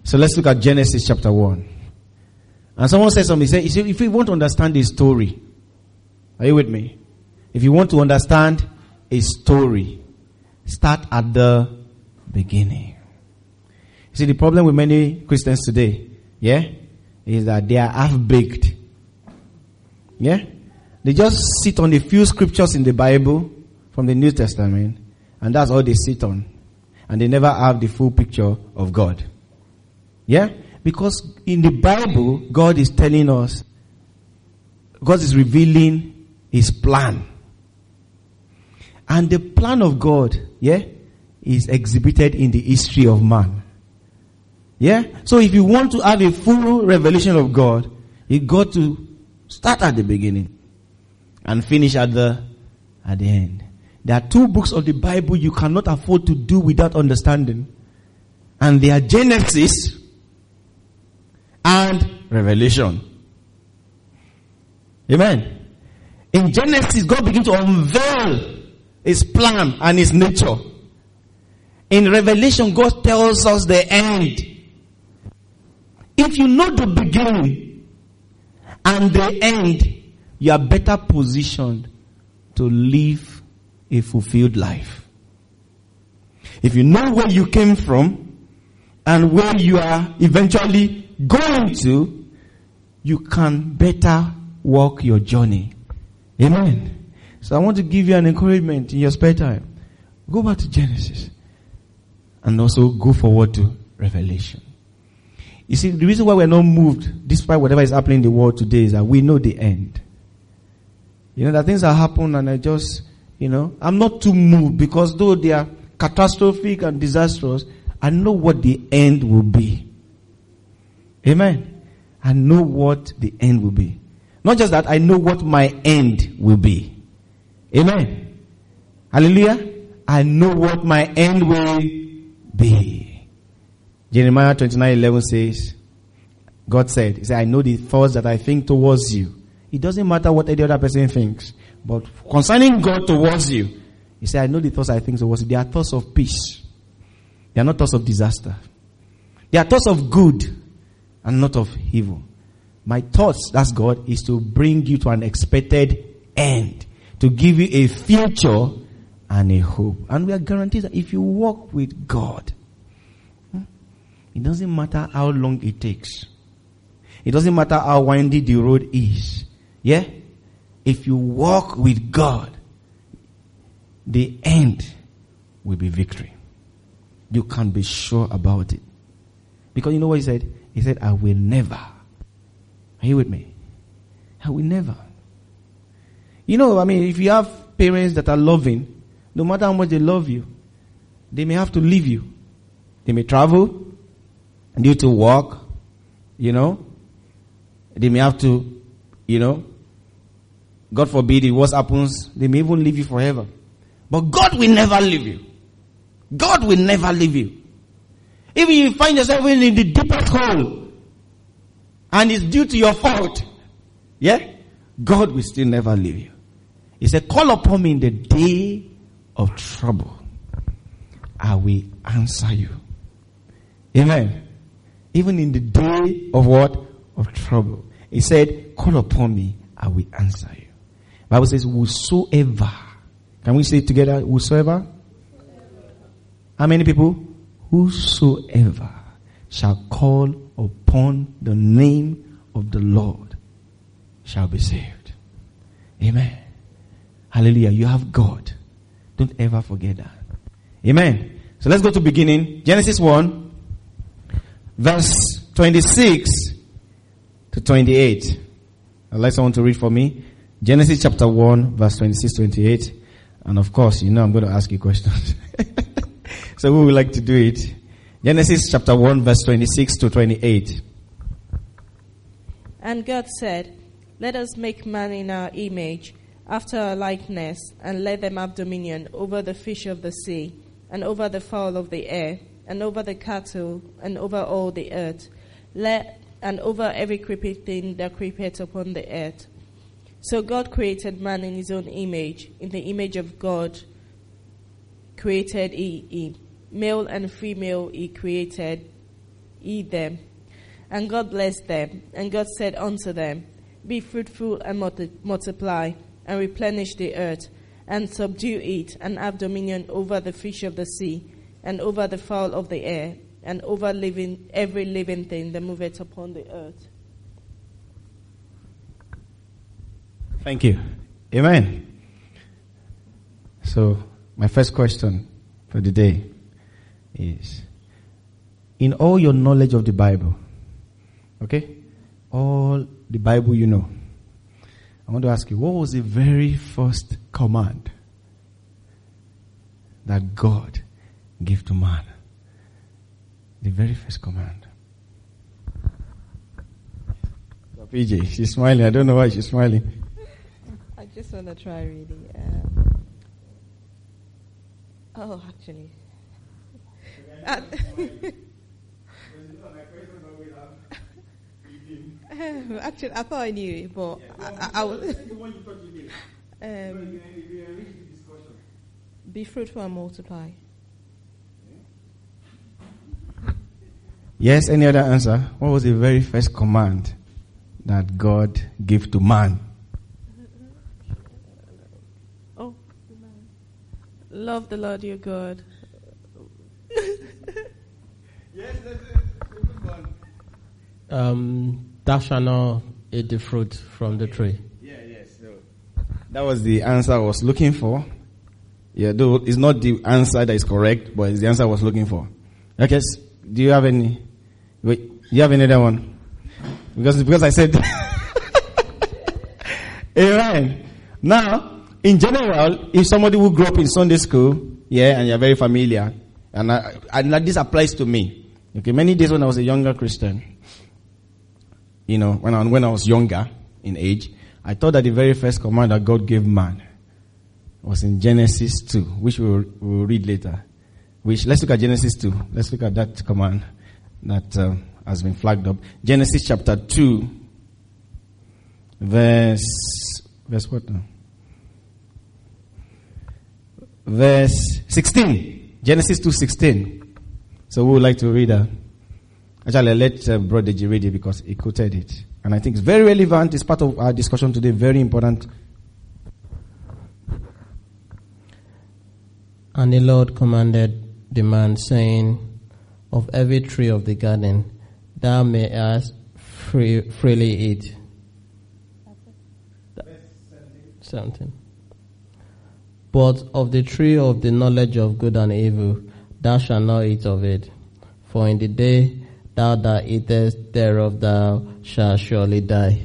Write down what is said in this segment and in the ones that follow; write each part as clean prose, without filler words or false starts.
So let's look at Genesis chapter 1. And someone said something. He said, if you want to understand a story, are you with me? If you want to understand a story, start at the beginning. You see, the problem with many Christians today, is that they are half-baked. They just sit on a few scriptures in the Bible from the New Testament, and that's all they sit on. And they never have the full picture of God. Because in the Bible, God is telling us, God is revealing His plan. And the plan of God, is exhibited in the history of man. So if you want to have a full revelation of God, you got to start at the beginning and finish at the end. There are 2 books of the Bible you cannot afford to do without understanding. And they are Genesis and Revelation. Amen. In Genesis, God begins to unveil His plan and His nature. In Revelation, God tells us the end. If you know the beginning and the end, you are better positioned to live a fulfilled life. If you know where you came from and where you are eventually going to, you can better walk your journey. Amen. So I want to give you an encouragement in your spare time. Go back to Genesis and also go forward to Revelation. You see, the reason why we're not moved, despite whatever is happening in the world today, is that we know the end. That things that happen and I just, I'm not too moved because though they are catastrophic and disastrous, I know what the end will be. Amen. I know what the end will be. Not just that, I know what my end will be. Amen. Hallelujah. I know what my end will be. Jeremiah 29:11 says, God said, I know the thoughts that I think towards you. It doesn't matter what any other person thinks. But concerning God towards you, He said, I know the thoughts I think towards you. They are thoughts of peace. They are not thoughts of disaster. They are thoughts of good and not of evil. My thoughts, that's God, is to bring you to an expected end. To give you a future and a hope. And we are guaranteed that if you walk with God, it doesn't matter how long it takes. It doesn't matter how windy the road is. If you walk with God, the end will be victory. You can be sure about it. Because you know what He said? He said, I will never. Are you with me? I will never. If you have parents that are loving, no matter how much they love you, they may have to leave you. They may travel, due to work, They may have to, God forbid if what happens, they may even leave you forever. But God will never leave you. God will never leave you. If you find yourself in the deepest hole, and it's due to your fault, God will still never leave you. He said, call upon me in the day of trouble. I will answer you. Amen. Even in the day of what? Of trouble. He said, call upon me, I will answer you. The Bible says, whosoever. Can we say it together? Whosoever? How many people? Whosoever shall call upon the name of the Lord shall be saved. Amen. Hallelujah. You have God. Don't ever forget that. Amen. So let's go to beginning. Genesis 1, verse 26 to 28. I'd like someone to read for me. Genesis chapter 1, verse 26 to 28. And of course, I'm going to ask you questions. So who would like to do it? Genesis chapter 1, verse 26 to 28. And God said, let us make man in our image, after our likeness, and let them have dominion over the fish of the sea, and over the fowl of the air, and over the cattle, and over all the earth, and over every creeping thing that creepeth upon the earth. So God created man in his own image. In the image of God created he. Male and female he created eat them. And God blessed them. And God said unto them, Be fruitful and multiply, and replenish the earth, and subdue it, and have dominion over the fish of the sea, and over the fowl of the air, and over every living thing that moveth upon the earth. Thank you. Amen. So, my first question for the day is, in all your knowledge of the Bible, okay, all the Bible you know, I want to ask you, what was the very first command that God gave to man? The very first command. PJ, she's smiling. I don't know why she's smiling. I just want to try really. Actually. Actually, I thought I knew it, but I was. Be fruitful and multiply. Yes, any other answer? What was the very first command that God gave to man? Love the Lord your God. Yes, that's a good one. Thou shalt not eat the fruit from the tree. Yes. So that was the answer I was looking for. Yeah, though it's not the answer that is correct, but it's the answer I was looking for. Okay, do you have any? Wait, you have another one? Because I said, Amen. Now, in general, if somebody who grew up in Sunday school, and you're very familiar, and this applies to me. Okay, many days when I was a younger Christian, when I was younger in age, I thought that the very first command that God gave man was in Genesis 2, which we'll read later. Let's look at Genesis 2. Let's look at that command that has been flagged up. Genesis chapter 2, verse what now? Verse 16. Genesis 2:16. So we would like to read that. Actually, let Brother G read it because he quoted it. And I think it's very relevant. It's part of our discussion today. Very important. And the Lord commanded the man, saying, Of every tree of the garden thou mayest freely eat. 17. But of the tree of the knowledge of good and evil thou shalt not eat of it. For in the day that eatest thereof thou shalt surely die.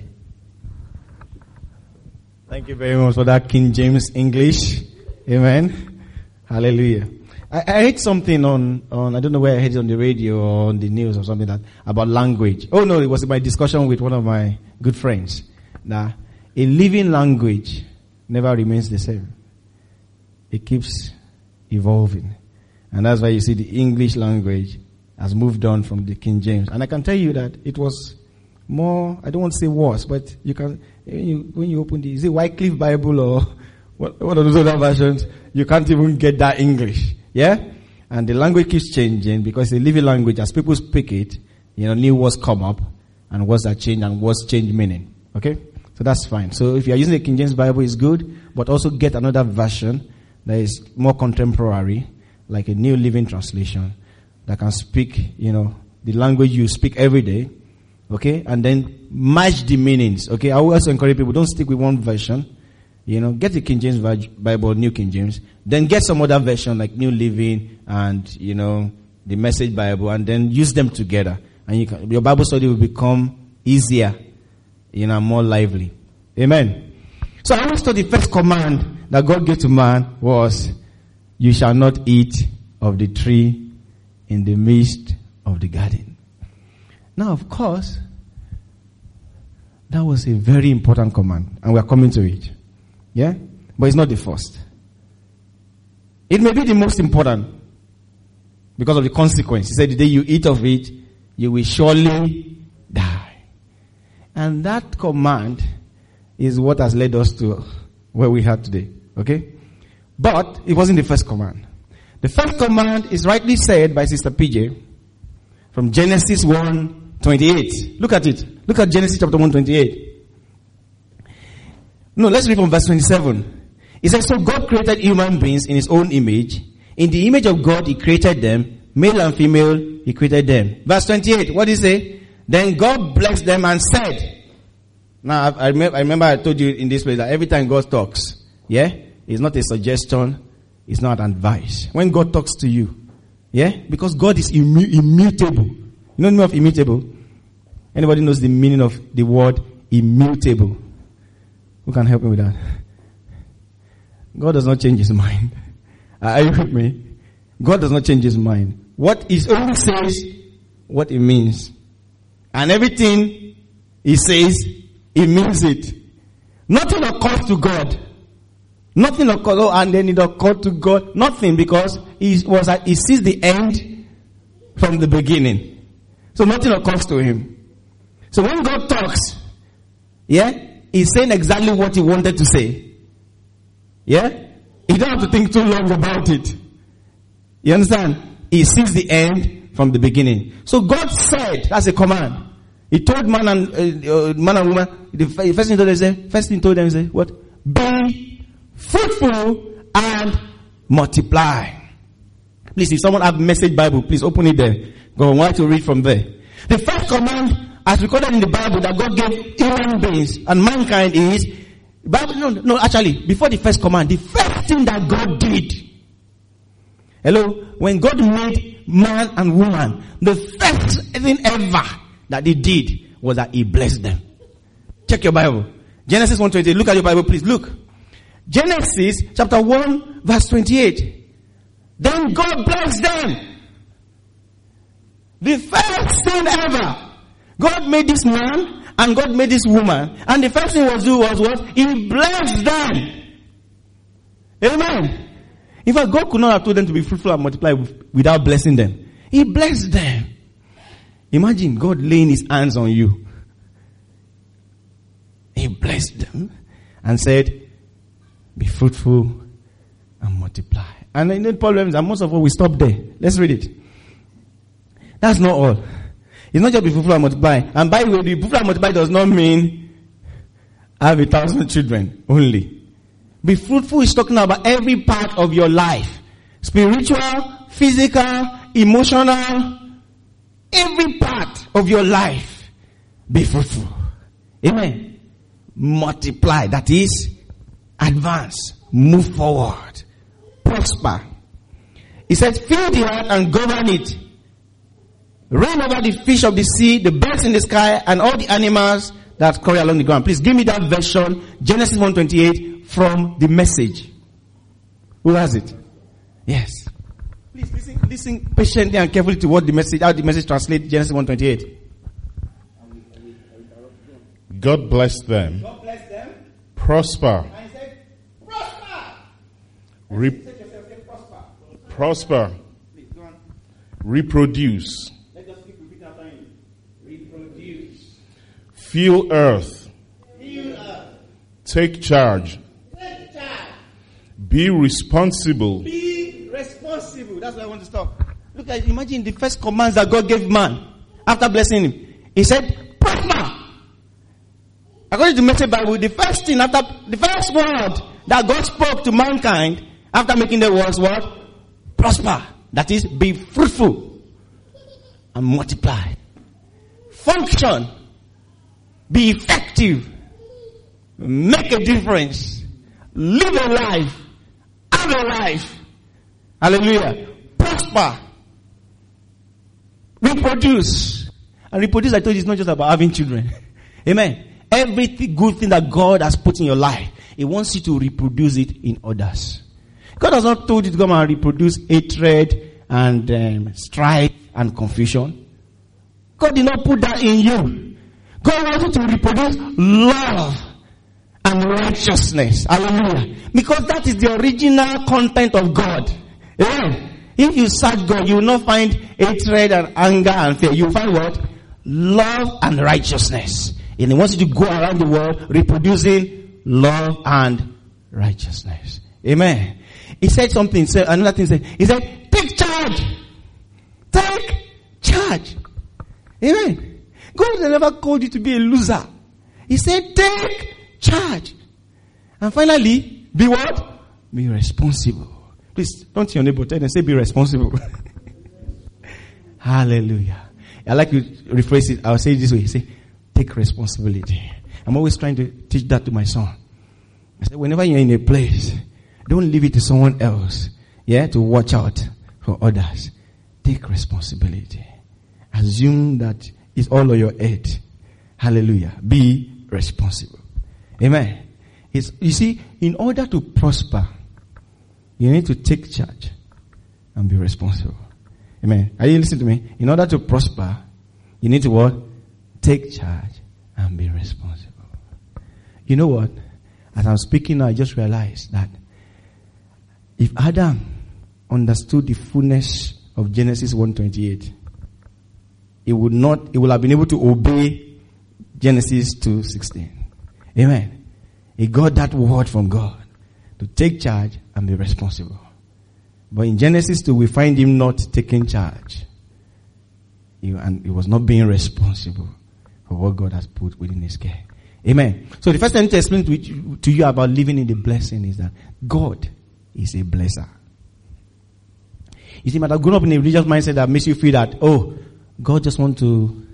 Thank you very much for that King James English. Amen. Hallelujah. I heard something on I don't know where I heard it, on the radio or on the news or something about language. Oh no, it was my discussion with one of my good friends. That a living language never remains the same. It keeps evolving. And that's why you see the English language has moved on from the King James. And I can tell you that it was more, I don't want to say worse, but you can, when you open is it Wycliffe Bible or what are those other versions? You can't even get that English. Yeah? And the language keeps changing because it's a living language. As people speak it, new words come up and words are changed and words change meaning. Okay? So that's fine. So if you are using the King James Bible, it's good, but also get another version that is more contemporary, like a New Living Translation, that can speak, the language you speak every day, okay, and then match the meanings, okay. I will also encourage people, don't stick with one version, get the King James Bible, New King James, then get some other version like New Living and, the Message Bible, and then use them together, and your Bible study will become easier, more lively. Amen. So I always thought the first command that God gave to man was, you shall not eat of the tree in the midst of the garden. Now, of course, that was a very important command, and we are coming to it. Yeah? But it's not the first. It may be the most important because of the consequence. He said, the day you eat of it, you will surely die. And that command is what has led us to where we are today. Okay? But it wasn't the first command. The first command is rightly said by Sister PJ From Genesis 1:28. Look at it. Look at Genesis chapter 1:28. No, let's read from verse 27. It says, so God created human beings in his own image. In the image of God he created them. Male and female he created them. Verse 28. What does it say? Then God blessed them and said. Now I remember I told you in this place that every time God talks, it's not a suggestion. It's not advice. When God talks to you, because God is immutable. You know the meaning of immutable? Anybody knows the meaning of the word immutable? Who can help me with that? God does not change his mind. Are you with me? God does not change his mind. What he only says, what it means. And everything he says, he means it. Nothing occurs to God. Nothing occurs, and then it occurred to God. Nothing, because he sees the end from the beginning. So nothing occurs to him. So when God talks, he's saying exactly what he wanted to say. You don't have to think too long about it. You understand? He sees the end from the beginning. So God said, that's a command. He told man and woman, the first thing he told them, he said, what? Be fruitful and multiply. Please, if someone have Message Bible, please open it there. Go on, why to read from there. The first command, as recorded in the Bible, that God gave human beings and mankind is, actually, before the first command, the first thing that God did. Hello? When God made man and woman, the first thing ever that he did was that he blessed them. Check your Bible. Genesis 1:28. Look at your Bible, please. Look. Genesis chapter 1 verse 28. Then God blessed them. The first thing ever. God made this man and God made this woman. And the first thing was what? He blessed them. Amen. In fact, God could not have told them to be fruitful and multiply without blessing them. He blessed them. Imagine God laying his hands on you. He blessed them and said, be fruitful and multiply. And I know the problem is that most of us, we stop there. Let's read it. That's not all. It's not just be fruitful and multiply. And by the way, be fruitful and multiply does not mean have 1,000 children only. Be fruitful is talking about every part of your life. Spiritual, physical, emotional, every part of your life. Be fruitful. Amen. Multiply. That is, advance. Move forward. Prosper. He said, fill the earth and govern it. Reign over the fish of the sea, the birds in the sky, and all the animals that crawl along the ground. Please give me that version, Genesis 1:28, from the Message. Who has it? Yes. Please listen patiently and carefully to what how the Message translates Genesis 1:28. God blessed them. God blessed them. Prosper. And he said, prosper. Prosper. Prosper. Please, go on. Reproduce. Let us keep repeating after him. Reproduce. Fill earth. Fill earth. Take charge. Take charge. Be responsible. Be responsible. That's where I want to stop. Look at, imagine the first commands that God gave man after blessing him. He said, prosper. According to the Message Bible, the first word that God spoke to mankind after making the was what? Prosper. That is, be fruitful and multiply. Function. Be effective. Make a difference. Live a life. Have a life. Hallelujah. Prosper. Reproduce. And reproduce, I told you, it's not just about having children. Amen. Every good thing that God has put in your life, He wants you to reproduce it in others. God has not told you to come and reproduce hatred and strife and confusion. God did not put that in you. God wants you to reproduce love and righteousness. Hallelujah. Because that is the original content of God. Amen. If you search God, you will not find hatred and anger and fear. You will find what? Love and righteousness. And He wants you to go around the world reproducing love and righteousness. Amen. He said something, another thing, he said, take charge. Take charge. Amen. God has never called you to be a loser. He said, take charge. And finally, be what? Be responsible. Please, don't tell your neighbor, tell them, say, be responsible. Hallelujah. I like to rephrase it. I'll say it this way. Say, take responsibility. I'm always trying to teach that to my son. I say, whenever you're in a place, don't leave it to someone else. Yeah, to watch out for others. Take responsibility. Assume that it's all on your head. Hallelujah. Be responsible. Amen. You see, in order to prosper, you need to take charge and be responsible. Amen. Are you listening to me? In order to prosper, you need to what? Take charge and be responsible. You know what? As I'm speaking now, I just realized that if Adam understood the fullness of Genesis 1:28, he would have been able to obey Genesis 2:16. Amen. He got that word from God to take charge and be responsible. But in Genesis 2, we find him not taking charge. And he was not being responsible for what God has put within his care. Amen. So the first thing to explain to you about living in the blessing is that God is a blesser. You see, might have grown up in a religious mindset that makes you feel that, oh, God just wants to,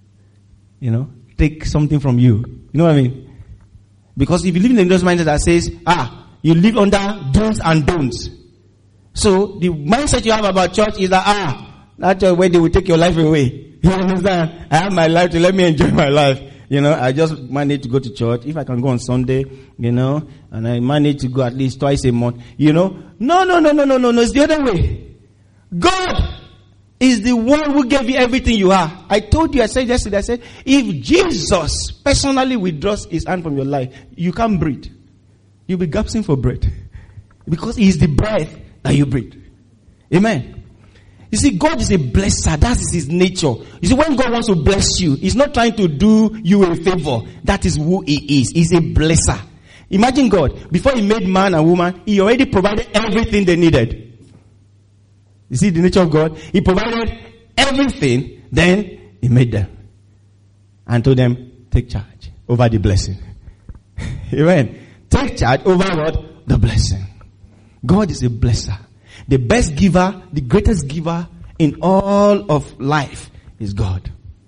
take something from you. You know what I mean? Because if you live in a religious mindset that says, you live under do's and don'ts. So the mindset you have about church is that, that's where they will take your life away. You understand? I have my life to let me enjoy my life. I just manage to go to church. If I can go on Sunday, and I manage to go at least twice a month, No, it's the other way. God is the one who gave you everything you are. I said yesterday, if Jesus personally withdraws his hand from your life, you can't breathe. You'll be gasping for breath. Because he is the breath that you breathe. Amen. You see, God is a blesser. That is his nature. You see, when God wants to bless you, he's not trying to do you a favor. That is who he is. He's a blesser. Imagine God, before he made man and woman, he already provided everything they needed. You see the nature of God? He provided everything, then he made them. And told them, take charge over the blessing. Amen. Take charge over what? The blessing. God is a blesser. The best giver, the greatest giver in all of life is God.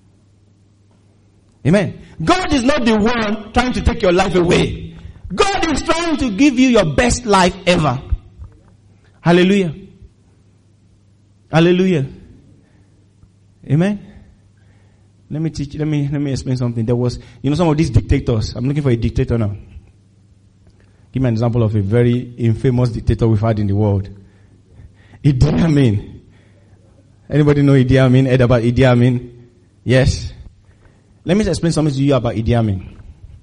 Amen. God is not the one trying to take your life away. God is trying to give you your best life ever. Hallelujah. Hallelujah. Amen. Let me explain something. There was, some of these dictators. I'm looking for a dictator now. Give me an example of a very infamous dictator we've had in the world. Idi Amin. Anybody know Idi Amin? Heard about Idi Amin? Yes. Let me explain something to you about Idi Amin.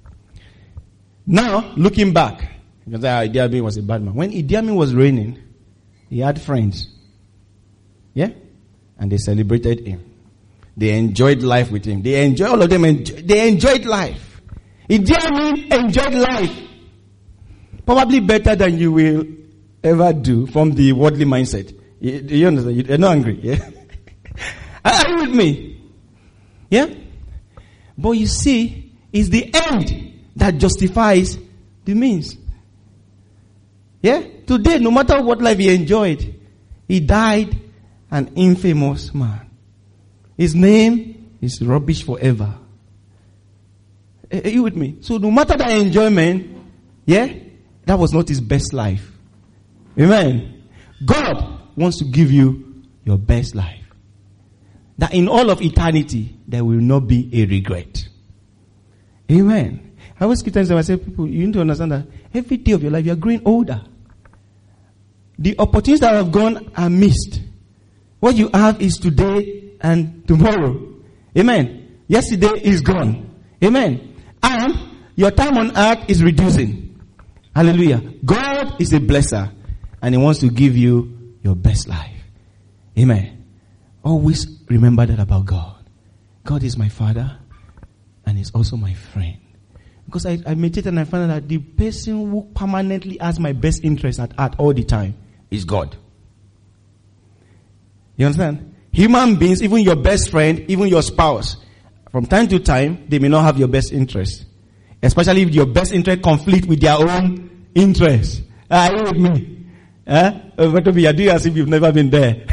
Now, looking back, because Idi Amin was a bad man. When Idi Amin was reigning, he had friends. Yeah? And they celebrated him. They enjoyed life with him. All of them enjoyed life. Idi Amin enjoyed life. Probably better than you will ever do from the worldly mindset. You understand? You're not angry. Yeah? Are you with me? Yeah? But you see, it's the end that justifies the means. Yeah? Today, no matter what life he enjoyed, he died an infamous man. His name is rubbish forever. Are you with me? So no matter the enjoyment, yeah, that was not his best life. Amen. God wants to give you your best life. That in all of eternity, there will not be a regret. Amen. I always keep telling myself, people, you need to understand that every day of your life, you are growing older. The opportunities that have gone are missed. What you have is today and tomorrow. Amen. Yesterday is gone. Amen. And your time on earth is reducing. Hallelujah. God is a blesser. And he wants to give you your best life. Amen. Always remember that about God. God is my Father. And he's also my friend. Because I meditate and I find out that the person who permanently has my best interest at heart all the time is God. You understand? Human beings, even your best friend, even your spouse, from time to time, they may not have your best interest. Especially if your best interest conflict with their own interest. Are you with me? You are doing as if you've never been there.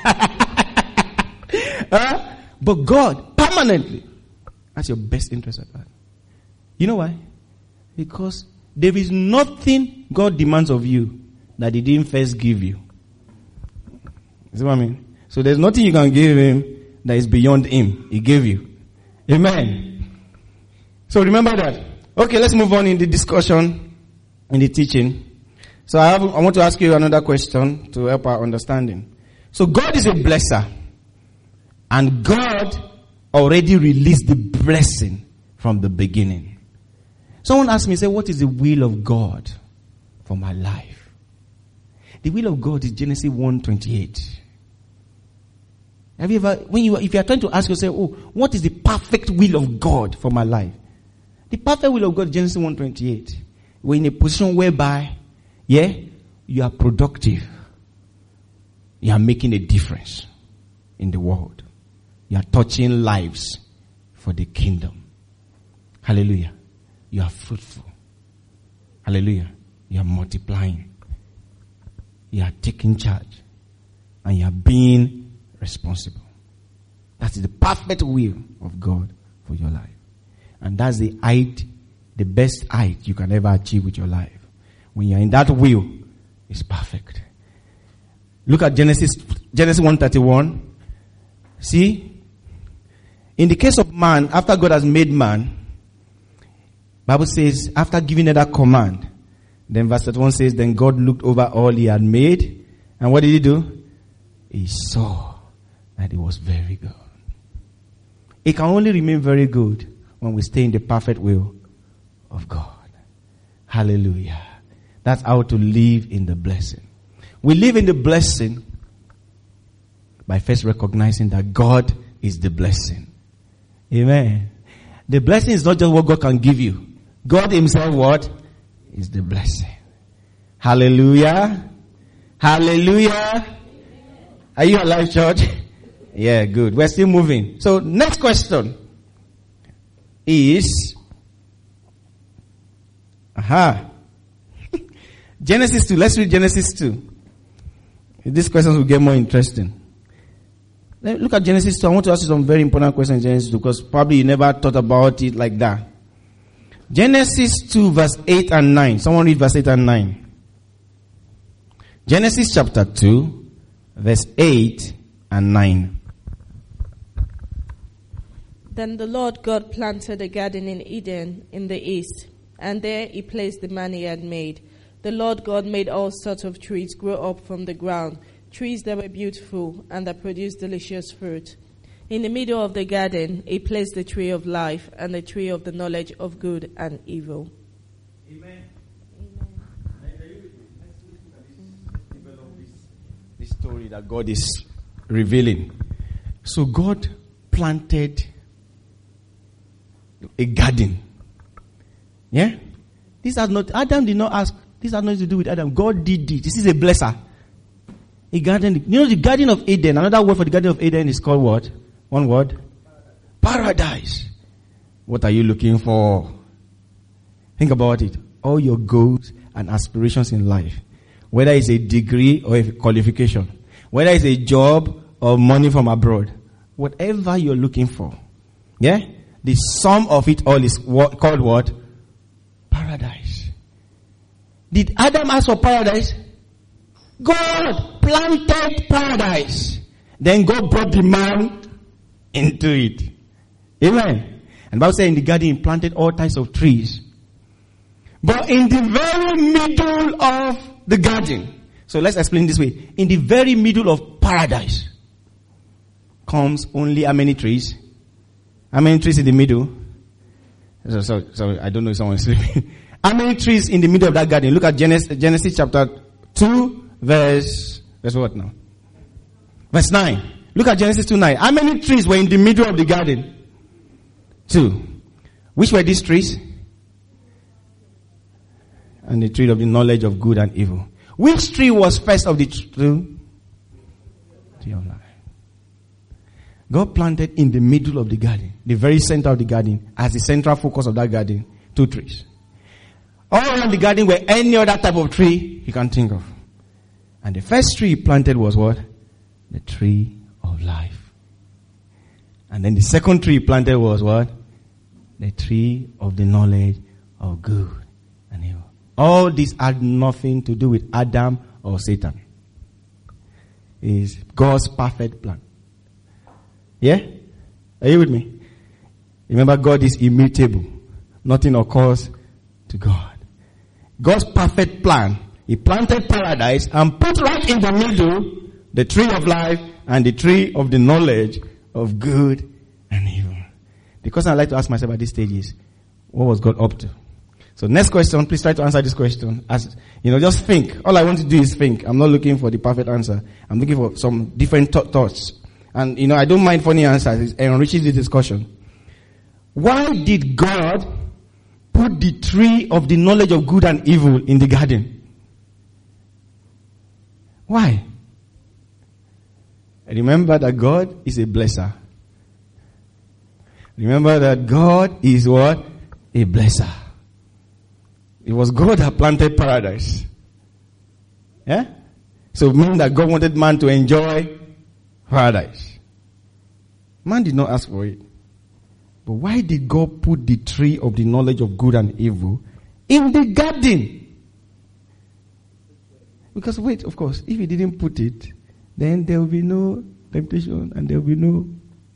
But God, permanently, has your best interest at heart. You know why? Because there is nothing God demands of you that He didn't first give you. You see what I mean? So there's nothing you can give Him that is beyond Him. He gave you. Amen. So remember that. Okay, let's move on in the discussion, in the teaching. So I want to ask you another question to help our understanding. So God is a blesser. And God already released the blessing from the beginning. Someone asked me, say, what is the will of God for my life? The will of God is Genesis 1:28. Have you ever, if you are trying to ask yourself, what is the perfect will of God for my life? The perfect will of God is Genesis 1:28. We're in a position whereby, you are productive. You are making a difference in the world. You are touching lives for the kingdom. Hallelujah. You are fruitful. Hallelujah. You are multiplying. You are taking charge. And you are being responsible. That is the perfect will of God for your life. And that's the height, the best height you can ever achieve with your life. When you are in that will, it's perfect. Look at Genesis 1:31. See? In the case of man, after God has made man, Bible says, after giving that command, then verse 31 says, then God looked over all He had made, and what did He do? He saw that it was very good. It can only remain very good when we stay in the perfect will of God. Hallelujah. That's how to live in the blessing. We live in the blessing by first recognizing that God is the blessing. Amen. The blessing is not just what God can give you. God Himself, what? Is the blessing. Hallelujah. Hallelujah. Are you alive, church? Yeah, good. We're still moving. So, next question is, Genesis 2. Let's read Genesis 2. These questions will get more interesting. Look at Genesis 2. I want to ask you some very important questions in Genesis 2 because probably you never thought about it like that. Genesis 2 verse 8 and 9. Someone read verse 8 and 9. Genesis chapter 2 verse 8 and 9. Then the Lord God planted a garden in Eden in the east, and there He placed the man He had made. The Lord God made all sorts of trees grow up from the ground, trees that were beautiful and that produced delicious fruit. In the middle of the garden, He placed the tree of life and the tree of the knowledge of good and evil. Amen. This story that God is revealing. So God planted a garden. Yeah? Adam did not ask. This has nothing to do with Adam. God did it. This is a blesser. A garden. You know the Garden of Eden. Another word for the Garden of Eden is called what? One word. Paradise. What are you looking for? Think about it. All your goals and aspirations in life. Whether it's a degree or a qualification. Whether it's a job or money from abroad. Whatever you're looking for. Yeah? The sum of it all is called what? Paradise. Did Adam ask for paradise? God planted paradise. Then God brought the man into it. Amen. And the Bible says in the garden He planted all types of trees. But in the very middle of the garden, so let's explain this way. In the very middle of paradise comes only how many trees? How many trees in the middle? Sorry, I don't know if someone is sleeping. How many trees in the middle of that garden? Look at Genesis chapter 2 verse what now? Verse 9. Look at Genesis 2:9. How many trees were in the middle of the garden? 2. Which were these trees? And the tree of the knowledge of good and evil. Which tree was first of the two? Tree of life. God planted in the middle of the garden, the very center of the garden, as the central focus of that garden, 2 trees. All around the garden were any other type of tree you can think of. And the first tree he planted was what? The tree of life. And then the second tree he planted was what? The tree of the knowledge of good and evil. All these had nothing to do with Adam or Satan. It is God's perfect plan. Yeah? Are you with me? Remember, God is immutable. Nothing occurs to God. God's perfect plan. He planted paradise and put right in the middle the tree of life and the tree of the knowledge of good and evil. The question I like to ask myself at this stage is, what was God up to? So next question, please try to answer this question. As just think. All I want to do is think. I'm not looking for the perfect answer. I'm looking for some different thoughts. And I don't mind funny answers. It enriches the discussion. Why did God put the tree of the knowledge of good and evil in the garden? Why? Remember that God is a blesser. Remember that God is what? A blesser. It was God that planted paradise. Yeah? So it means that God wanted man to enjoy paradise. Man did not ask for it. But why did God put the tree of the knowledge of good and evil in the garden? Because wait, of course, if he didn't put it, then there will be no temptation and there will be no...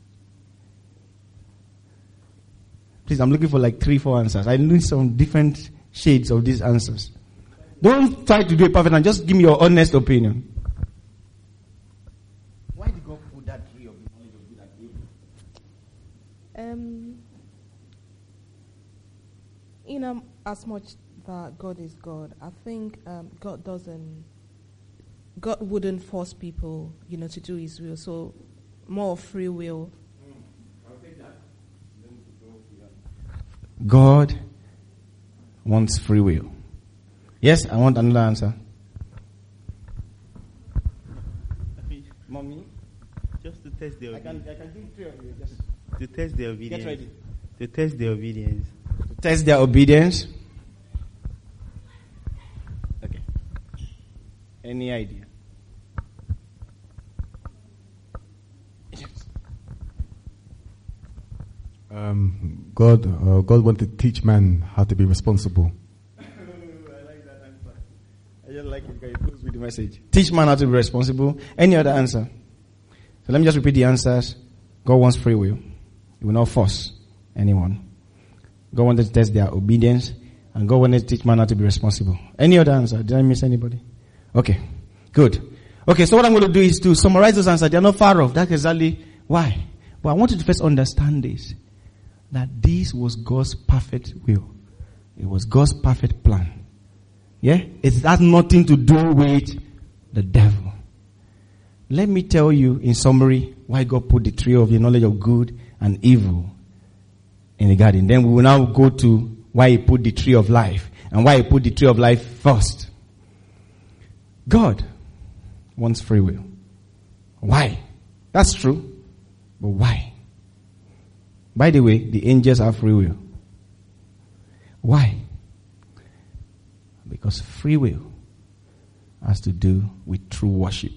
Please, I'm looking for like 3-4 answers. I need some different shades of these answers. Don't try to do it perfect and just give me your honest opinion. Why did God put that tree of the knowledge of good and evil? As much that God is God, I think God wouldn't force people, to do His will. So more free will. I'll take that. God wants free will. Yes, I want another answer. Mommy? Just to test their obedience. I can give 3 of you. Just to test their obedience. get ready. To test their obedience. To test their obedience. Okay. Any idea? God wanted to teach man how to be responsible. I like that answer. I just like it because it goes with the message. Teach man how to be responsible. Any other answer? So let me just repeat the answers. God wants free will. He will not force anyone. God wanted to test their obedience. And God wanted to teach man how to be responsible. Any other answer? Did I miss anybody? Okay. Good. Okay, so what I'm going to do is to summarize those answers. They're not far off. That's exactly why. But I want you to first understand this. That this was God's perfect will. It was God's perfect plan. Yeah? It has nothing to do with the devil. Let me tell you in summary why God put the tree of the knowledge of good and evil in the garden. Then we will now go to why He put the tree of life and why He put the tree of life first. God wants free will. Why? That's true. But why? By the way, the angels have free will. Why? Because free will has to do with true worship.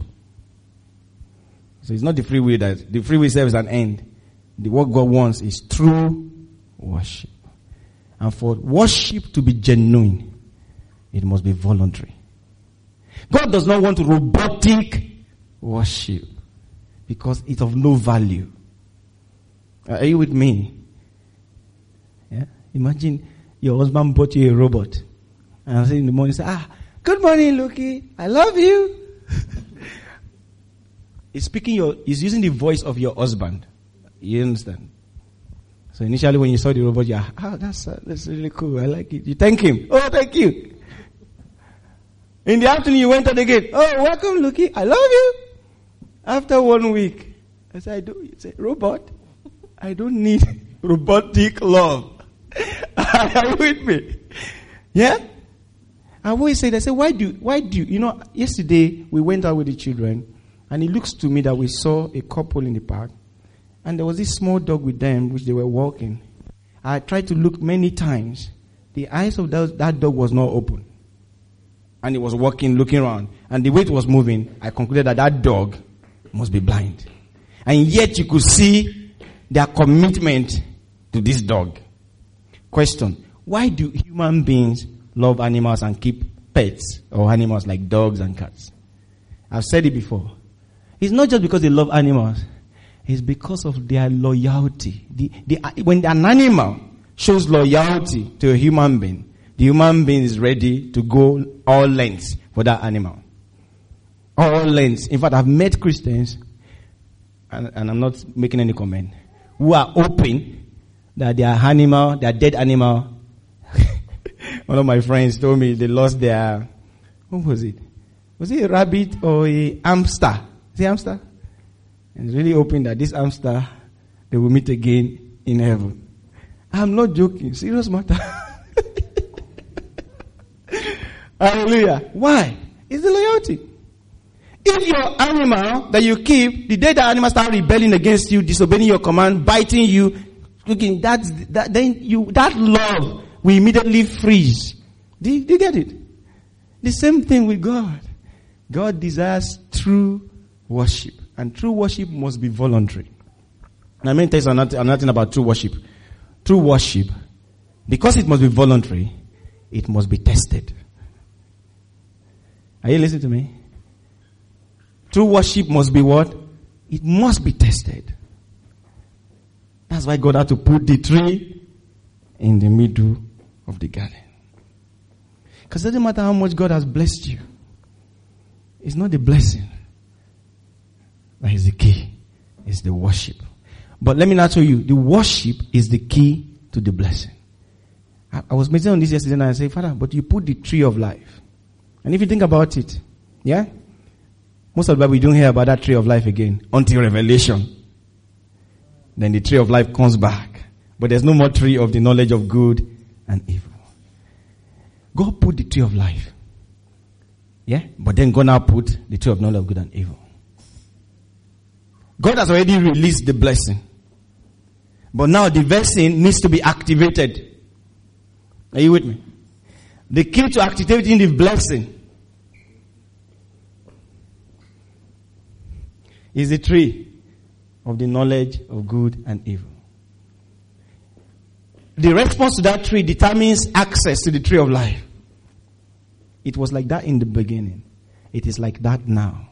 So it's not the free will the free will serves an end. What God wants is true worship. And for worship to be genuine, it must be voluntary. God does not want robotic worship because it's of no value. Are you with me? Yeah. Imagine your husband bought you a robot, and in the morning say, "Good morning, Lucky. I love you." He's he's using the voice of your husband. You understand? So initially, when you saw the robot, that's really cool. I like it. You thank him. Oh, thank you. In the afternoon, you went out again. Oh, welcome, Lucky. I love you. After 1 week, I said, You say, robot. I don't need robotic love. Are you with me? Yeah? I've always said, why do you, yesterday we went out with the children and it looks to me that we saw a couple in the park And there was this small dog with them, which they were walking. I tried to look many times. The eyes of that dog was not open. And it was walking, looking around. And the way it was moving, I concluded that dog must be blind. And yet you could see their commitment to this dog. Question: why do human beings love animals and keep pets or animals like dogs and cats? I've said it before. It's not just because they love animals. It's because of their loyalty. When an animal shows loyalty to a human being, the human being is ready to go all lengths for that animal. All lengths. In fact, I've met Christians, and I'm not making any comment, who are open that their animal, their dead animal, one of my friends told me they lost their, what was it? Was it a rabbit or a hamster? Is it a hamster? And really hoping that this hamster, they will meet again in heaven. I'm not joking. Serious matter. Hallelujah. Why? It's the loyalty. If your animal that you keep, the day the animal starts rebelling against you, disobeying your command, biting you, looking, that love will immediately freeze. Do you get it? The same thing with God. God desires true worship. And true worship must be voluntary. And I'm going to tell you another thing about true worship. True worship, because it must be voluntary, it must be tested. Are you listening to me? True worship must be what? It must be tested. That's why God had to put the tree in the middle of the garden. Because it doesn't matter how much God has blessed you. It's not the blessing that is the key. It's the worship. But let me now tell you, the worship is the key to the blessing. I was meditating on this yesterday and I said, Father, but you put the tree of life. And if you think about it, yeah? Most of the Bible, we don't hear about that tree of life again until Revelation. Then the tree of life comes back. But there's no more tree of the knowledge of good and evil. God put the tree of life. Yeah? But then God now put the tree of knowledge of good and evil. God has already released the blessing. But now the blessing needs to be activated. Are you with me? The key to activating the blessing is the tree of the knowledge of good and evil. The response to that tree determines access to the tree of life. It was like that in the beginning. It is like that now.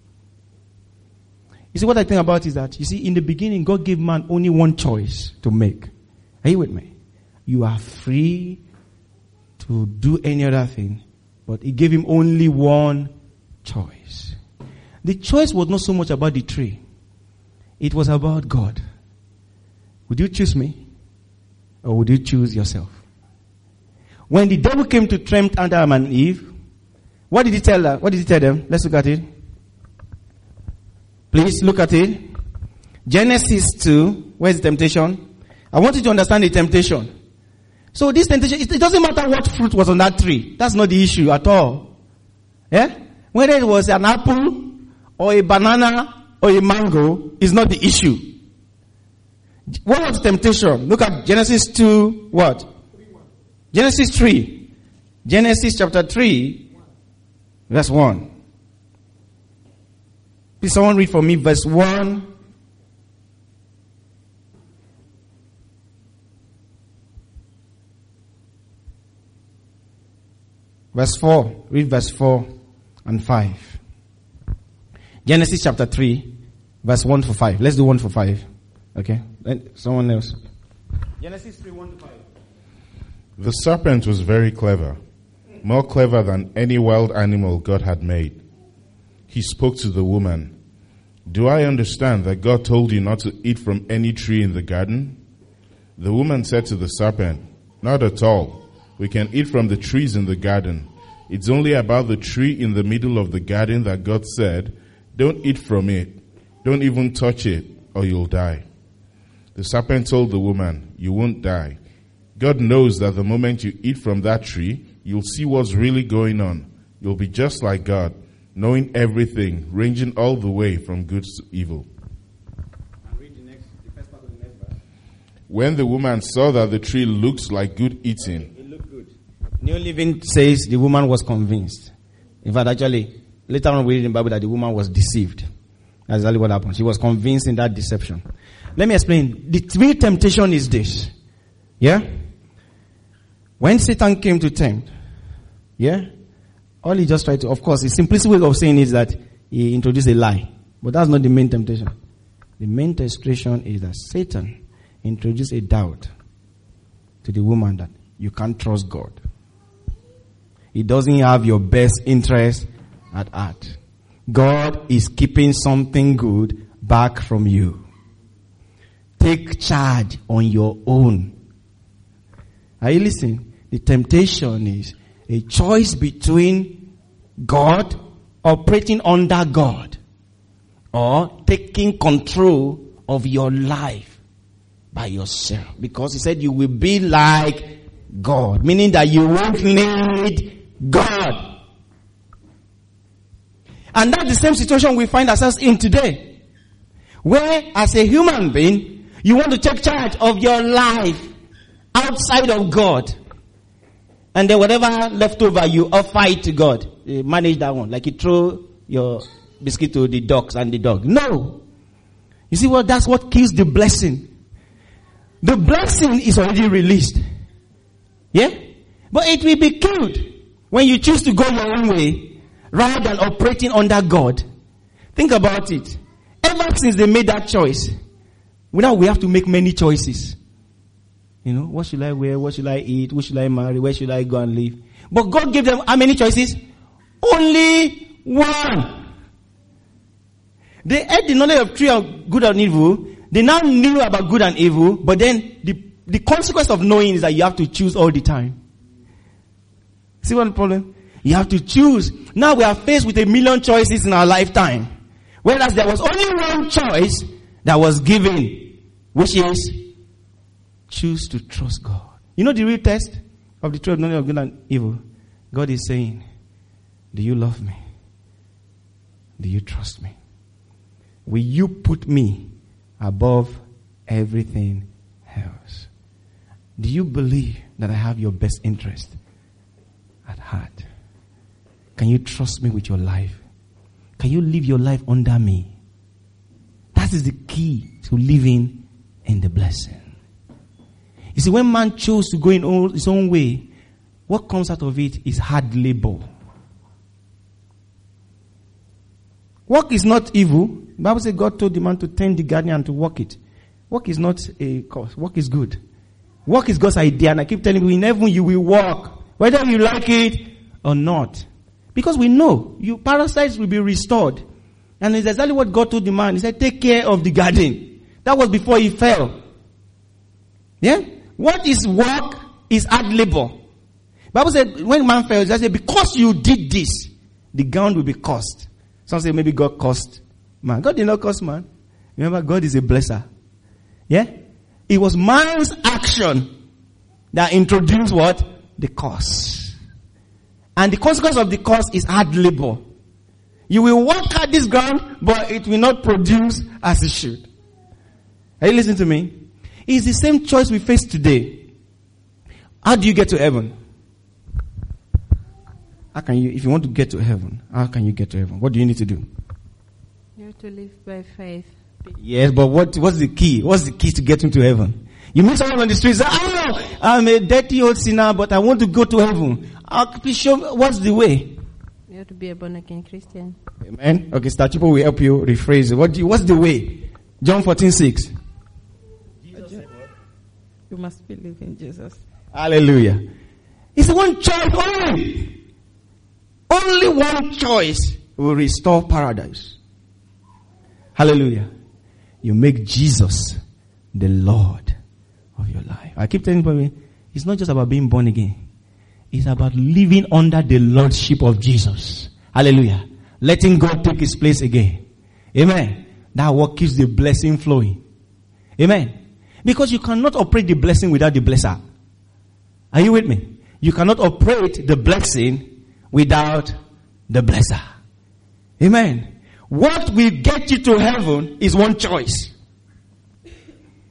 You see, what I think about is that, you see, in the beginning, God gave man only one choice to make. Are you with me? You are free to do any other thing, but He gave him only one choice. The choice was not so much about the tree. It was about God. Would you choose me? Or would you choose yourself? When the devil came to tempt Adam and Eve, what did he tell them? What did he tell them? Let's look at it. Please look at it. Genesis 2. Where's the temptation? I want you to understand the temptation. So this temptation, it doesn't matter what fruit was on that tree. That's not the issue at all. Yeah? Whether it was an apple or a banana or a mango is not the issue. What was the temptation? Look at Genesis 2, what? Genesis 3. Genesis chapter 3, verse 1. Please someone read for me verse 1. Verse 4. Read verse 4 and 5. Genesis chapter 3, verse 1 to 5. Let's do 1 to 5. Okay? Someone else. Genesis 3, 1 to 5. The serpent was very clever, more clever than any wild animal God had made. He spoke to the woman. Do I understand that God told you not to eat from any tree in the garden? The woman said to the serpent, Not at all. We can eat from the trees in the garden. It's only about the tree in the middle of the garden that God said, Don't eat from it. Don't even touch it, or you'll die. The serpent told the woman, You won't die. God knows that the moment you eat from that tree, you'll see what's really going on. You'll be just like God, knowing everything, ranging all the way from good to evil. Read the When the woman saw that the tree looked like good eating, It looked good. New Living says the woman was convinced. In fact, actually, later on we read in the Bible that the woman was deceived. That's exactly what happened. She was convinced in that deception. Let me explain. The real temptation is this. Yeah? When Satan came to tempt, yeah? All he just tried to, of course, the simplistic way of saying is that he introduced a lie. But that's not the main temptation. The main temptation is that Satan introduced a doubt to the woman that you can't trust God. He doesn't have your best interest at heart. God is keeping something good back from you. Take charge on your own. Are you listening? The temptation is a choice between God, operating under God, or taking control of your life by yourself. Because he said you will be like God, meaning that you won't need God. And that's the same situation we find ourselves in today. Where as a human being, you want to take charge of your life outside of God. And then whatever left over, you offer it to God. You manage that one. Like you throw your biscuit to the dogs and the dog. No. You see what? That's what kills the blessing. The blessing is already released. Yeah? But it will be killed when you choose to go your own way rather than operating under God. Think about it. Ever since they made that choice, now we have to make many choices. You know, what should I wear? What should I eat? Who should I marry? Where should I go and live? But God gave them how many choices? Only one. They had the knowledge of tree of good and evil. They now knew about good and evil. But then the consequence of knowing is that you have to choose all the time. See what the problem? You have to choose. Now we are faced with 1,000,000 choices in our lifetime. Whereas there was only one choice that was given, which is choose to trust God. You know the real test of the tree of knowledge of good and evil? God is saying, do you love me? Do you trust me? Will you put me above everything else? Do you believe that I have your best interest at heart? Can you trust me with your life? Can you live your life under me? That is the key to living in the blessing. You see, when man chose to go in his own way, what comes out of it is hard labor. Work is not evil. The Bible says God told the man to tend the garden and to work it. Work is not a cause. Work is good. Work is God's idea. And I keep telling you, in heaven you will work. Whether you like it or not. Because we know, your parasites will be restored. And it's exactly what God told the man. He said, take care of the garden. That was before he fell. Yeah? What is work is hard labor. The Bible said, when man fell, it said, because you did this, the ground will be cursed. Some say maybe God cursed man. God did not curse man. Remember, God is a blesser. Yeah? It was man's action that introduced what? The curse. And the consequence of the curse is hard labor. You will work at this ground, but it will not produce as it should. Are you listening to me? It's the same choice we face today. How do you get to heaven? How can you, if you want to get to heaven, how can you get to heaven? What do you need to do? You have to live by faith. Yes, but what's the key? What's the key to getting to heaven? You meet someone on the street, say, oh, I'm a dirty old sinner, but I want to go to heaven. Please show me, what's the way? You have to be a born again Christian. Amen. Okay, Star Chipo will help you rephrase it. What's the way? John 14:6. You must believe in Jesus. Hallelujah. It's one choice only. Only one choice will restore paradise. Hallelujah. You make Jesus the Lord of your life. I keep telling people, it's not just about being born again. It's about living under the Lordship of Jesus. Hallelujah. Letting God take his place again. Amen. That what keeps the blessing flowing. Amen. Because you cannot operate the blessing without the blesser. Are you with me? You cannot operate the blessing without the blesser. Amen. What will get you to heaven is one choice.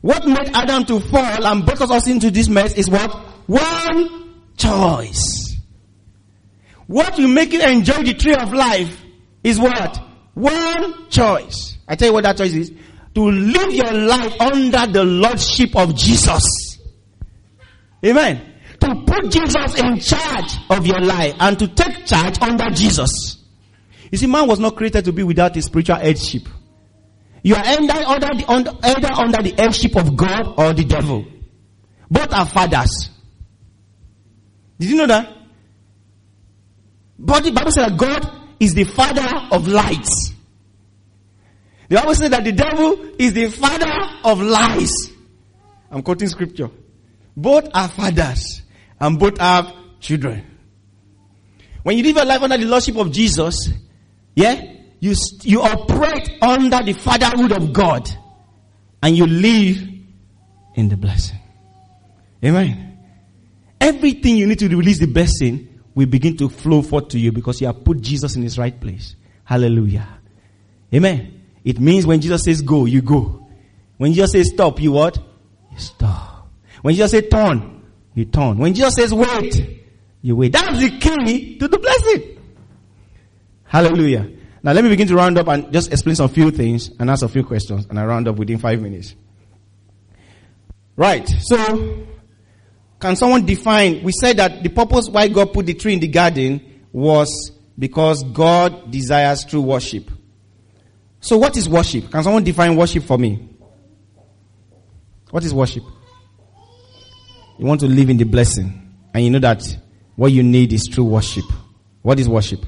What made Adam to fall and brought us into this mess is what? One choice. What will make you enjoy the tree of life is what? One choice. I tell you what that choice is. To live your life under the lordship of Jesus. Amen. To put Jesus in charge of your life and to take charge under Jesus. You see, man was not created to be without a spiritual headship. You are either under the headship of God or the devil. Both are fathers. Did you know that? But the Bible says that God is the father of lights. The Bible says that the devil is the father of lies. I'm quoting scripture. Both are fathers and both have children. When you live your life under the lordship of Jesus, you operate under the fatherhood of God and you live in the blessing. Amen. Everything you need to release the blessing will begin to flow forth to you because you have put Jesus in his right place. Hallelujah. Amen. It means when Jesus says go, you go. When Jesus says stop, you what? You stop. When Jesus says turn, you turn. When Jesus says wait, you wait. That's the key to the blessing. Hallelujah. Now let me begin to round up and just explain some few things and ask a few questions, and I round up within 5 minutes. Right. So, can someone define, we said that the purpose why God put the tree in the garden was because God desires true worship. So what is worship? Can someone define worship for me? What is worship? You want to live in the blessing, and you know that what you need is true worship. What is worship?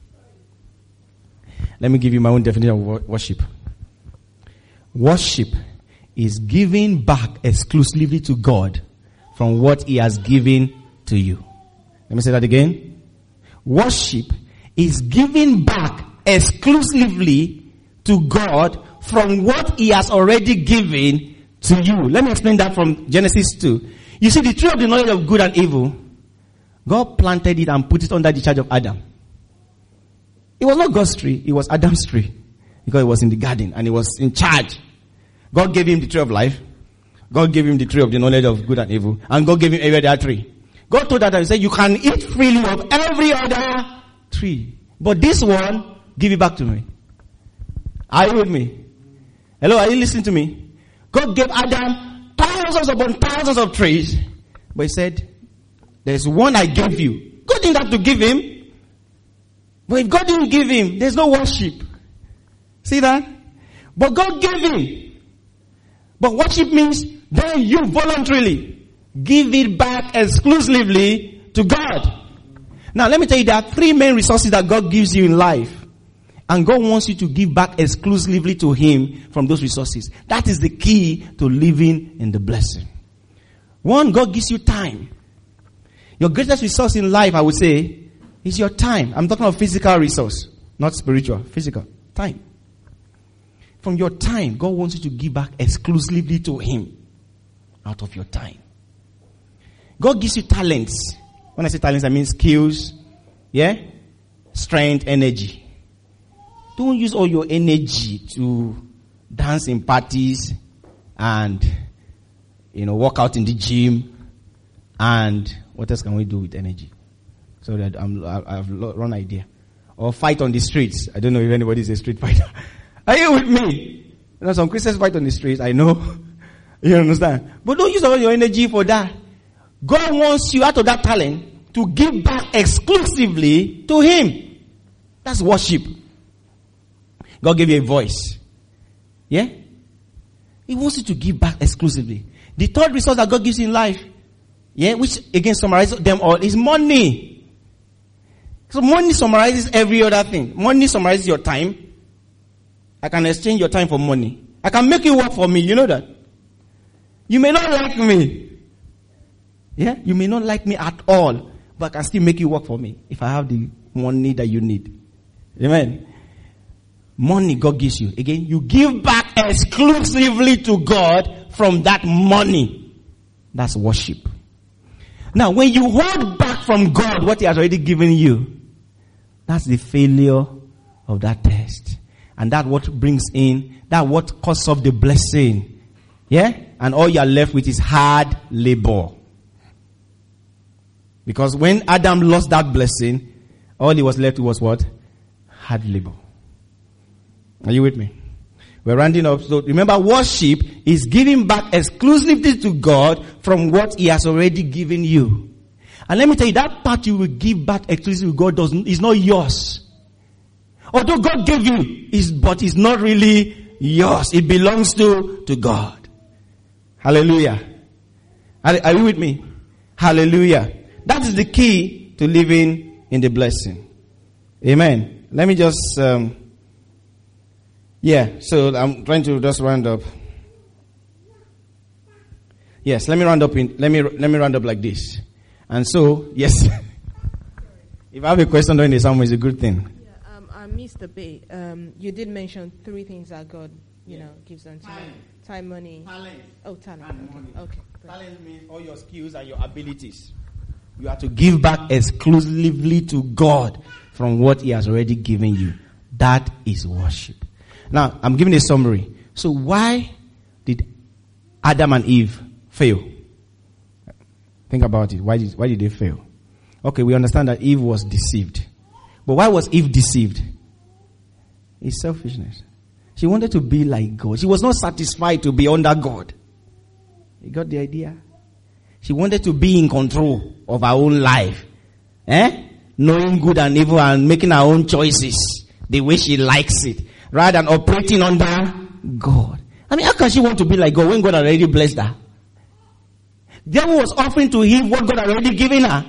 Let me give you my own definition of worship. Worship is giving back exclusively to God from what he has given to you. Let me say that again. Worship is giving back exclusively to God from what he has already given to you. Let me explain that from Genesis 2. You see, the tree of the knowledge of good and evil, God planted it and put it under the charge of Adam. It was not God's tree, it was Adam's tree. Because it was in the garden and he was in charge. God gave him the tree of life. God gave him the tree of the knowledge of good and evil. And God gave him every other tree. God told Adam, he said, you can eat freely of every other tree. But this one, give it back to me. Are you with me? Hello, are you listening to me? God gave Adam thousands upon thousands of trees. But he said, there's one I gave you. God didn't have to give him. But if God didn't give him, there's no worship. See that? But God gave him. But worship means then you voluntarily give it back exclusively to God. Now let me tell you, there are three main resources that God gives you in life. And God wants you to give back exclusively to him from those resources. That is the key to living in the blessing. One, God gives you time. Your greatest resource in life, I would say, is your time. I'm talking about physical resource, not spiritual. Physical. Time. From your time, God wants you to give back exclusively to him out of your time. God gives you talents. When I say talents, I mean skills, strength, energy. Don't use all your energy to dance in parties and, work out in the gym. And what else can we do with energy? So that I've wrong idea. Or fight on the streets. I don't know if anybody is a street fighter. Are you with me? Some Christians fight on the streets. I know. You understand? But don't use all your energy for that. God wants you out of that talent to give back exclusively to him. That's worship. God gave you a voice. Yeah? He wants you to give back exclusively. The third resource that God gives you in life, which again summarizes them all, is money. So money summarizes every other thing. Money summarizes your time. I can exchange your time for money. I can make you work for me. You know that? You may not like me. You may not like me at all. But I can still make you work for me if I have the money that you need. Amen. Money God gives you. Again, you give back exclusively to God from that money. That's worship. Now, when you hold back from God what he has already given you, that's the failure of that test. And that what brings in, that what causes of the blessing. Yeah? And all you are left with is hard labor. Because when Adam lost that blessing, all he was left with was what? Hard labor. Are you with me? We're rounding up. So remember, worship is giving back exclusively to God from what He has already given you. And let me tell you, that part you will give back exclusively to God is not yours. Although God gave you, but it's not really yours. It belongs to God. Hallelujah. Are you with me? Hallelujah. That is the key to living in the blessing. Amen. Let me just, so I'm trying to just round up. Yes, let me round up like this. And so, yes. If I have a question during the sermon, it's a good thing. Yeah, I missed a bit. You did mention 3 things that God, gives unto you. Time, money. Talent. Oh, talent. And money. Okay. Talent means all your skills and your abilities. You have to give back exclusively to God from what He has already given you. That is worship. Now, I'm giving a summary. So why did Adam and Eve fail? Think about it. Why did they fail? Okay, we understand that Eve was deceived. But why was Eve deceived? It's selfishness. She wanted to be like God. She was not satisfied to be under God. You got the idea? She wanted to be in control of her own life. Knowing good and evil and making her own choices the way she likes it, rather than operating under God. I mean, how can she want to be like God when God already blessed her? The devil was offering to Eve what God had already given her.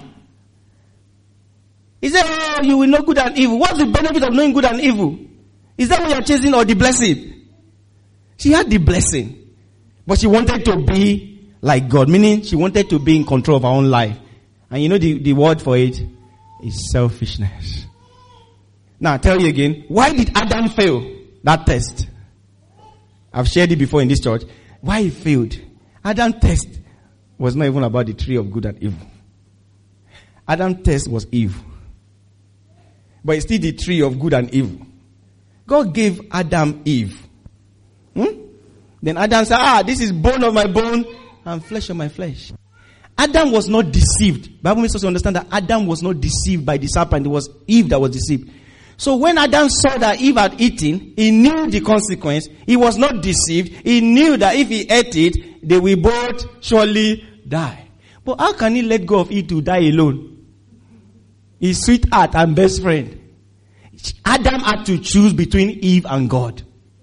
He said, "Oh, you will know good and evil." What's the benefit of knowing good and evil? Is that what you are chasing, or the blessing? She had the blessing, but she wanted to be like God, meaning she wanted to be in control of her own life. And you know the word for it is selfishness. Now, I tell you again, why did Adam fail that test? I've shared it before in this church. Why he failed? Adam's test was not even about the tree of good and evil. Adam's test was Eve. But it's still the tree of good and evil. God gave Adam Eve. Then Adam said, this is bone of my bone and flesh of my flesh. Adam was not deceived. The Bible makes us understand that Adam was not deceived by the serpent. It was Eve that was deceived. So when Adam saw that Eve had eaten, he knew the consequence. He was not deceived. He knew that if he ate it, they will both surely die. But how can he let go of Eve to die alone? His sweetheart and best friend. Adam had to choose between Eve and God.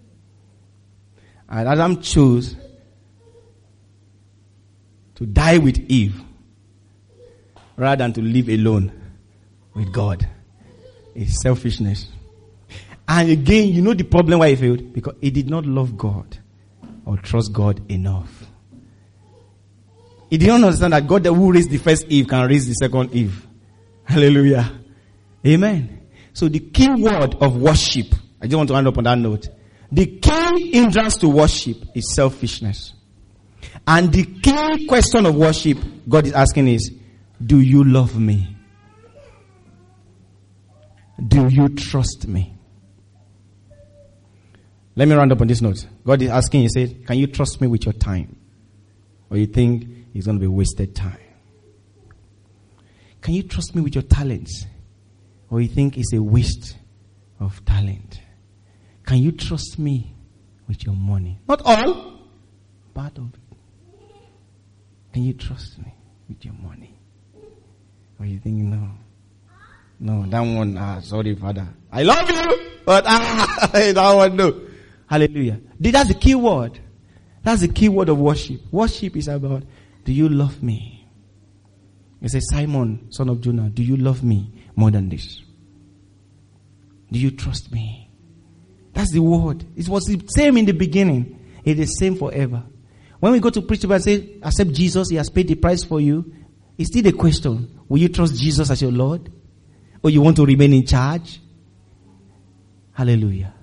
And Adam chose to die with Eve rather than to live alone with God. It's selfishness. And again, you know the problem why he failed? Because he did not love God or trust God enough. He did not understand that God who raised the first Eve can raise the second Eve. Hallelujah. Amen. So the key word of worship, I just want to end up on that note. The key hindrance to worship is selfishness. And the key question of worship God is asking is, do you love me? Do you trust me? Let me round up on this note. God is asking, He said, can you trust me with your time? Or you think it's going to be wasted time? Can you trust me with your talents? Or you think it's a waste of talent? Can you trust me with your money? Not all, part of it. Can you trust me with your money? Or you think, no, that one, sorry, Father. I love you, but that one, no. Hallelujah. That's the key word. That's the key word of worship. Worship is about, do you love me? It says, Simon, son of Jonah, do you love me more than this? Do you trust me? That's the word. It was the same in the beginning. It is the same forever. When we go to preach and say, accept Jesus, He has paid the price for you, it's still a question. Will you trust Jesus as your Lord? Or you want to remain in charge? Hallelujah.